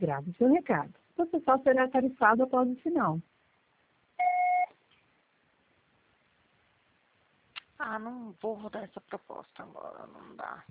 grave seu recado. Você só será tarifado após o final. Ah, não vou rodar essa proposta agora, não dá.